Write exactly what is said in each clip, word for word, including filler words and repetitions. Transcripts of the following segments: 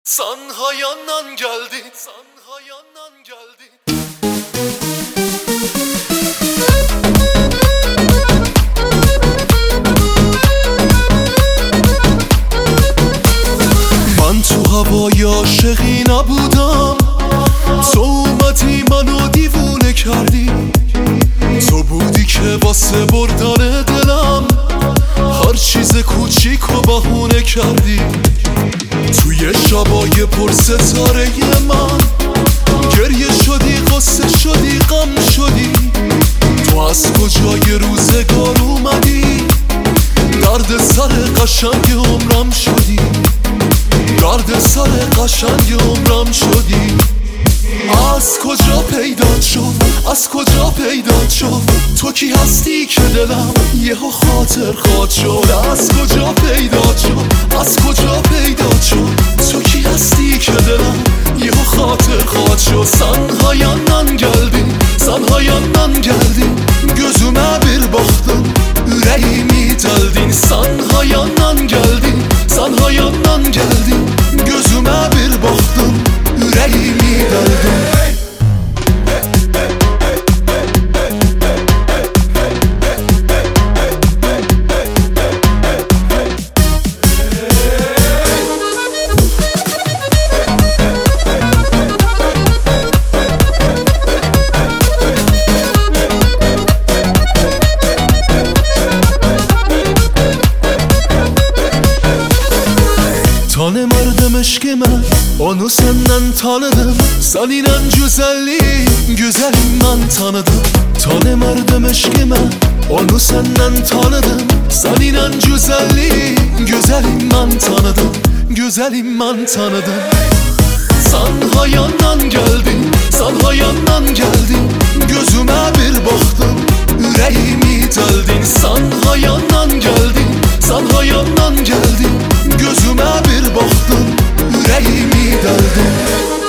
Sen hayandan geldin, sen hayandan geldin. من تو هوای عاشقی نبودم، تو اومدی منو دیوونه کردی. تو بودی که واسه بردن دلم هر چیز کوچیک و بهونه کردی. توی شبای پر ستاره من گریه شدی، قصه شدی، غم شدی. تو از کجای روزگار اومدی، درد سر قشنگ عمرم شدی، درد سر قشنگ عمرم شدی. از کجا پیدا شد، از کجا پیدا شد، تو کی هستی که دلم یهو خاطر خواد شد. از کجا پیدا شد، از کجا پیدا شد، تو کی هستی که دلم یهو خاطر خواد شد. Sen hayandan geldin, sen hayandan geldin. Gözüme bir baktın, yüreğimi deldin. Sen hayandan geldin, sen hayandan geldin. Gözüme bir baktın, yüreğimi deldin. Tanımardım aşkımı, onu senden tanıdım. Senin güzelliğin, güzelim ben tanıdım. Tanımardım aşkımı, onu senden tanıdım. Senin güzelliğin, güzelim ben tanıdım. Güzelim ben tanıdım. Sen hayandan geldin, sen hayandan geldin. Gözüme bir baktın, yüreğimi deldin. Sen hayandan geldin, sen hayandan geldin. Gözüme bir baktın, yüreğimi deldin.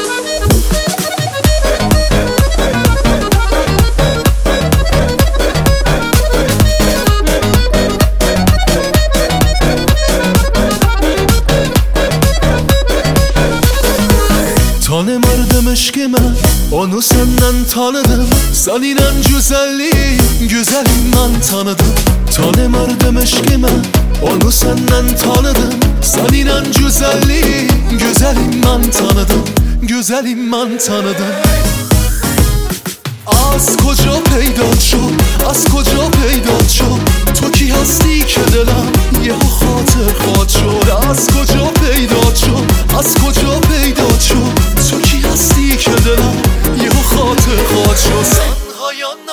Tanımardım aşkımı, onu senden tanıdım. Senin güzelliğin, güzelim ben tanıdım. Tanımardım aşkımı, onu senden tanıdım. Senin güzelliğin, güzelim ben tanıdım. Güzelim ben tanıdım. از کجا پیدا شد، از کجا پیدا شد، تو کی هستی که دلم یهو خاطر خواد شد. از کجا پیدا شد، از کجا پیدا شد، تو کی هستی که دلم یهو خاطر خواد شد. Sen hayan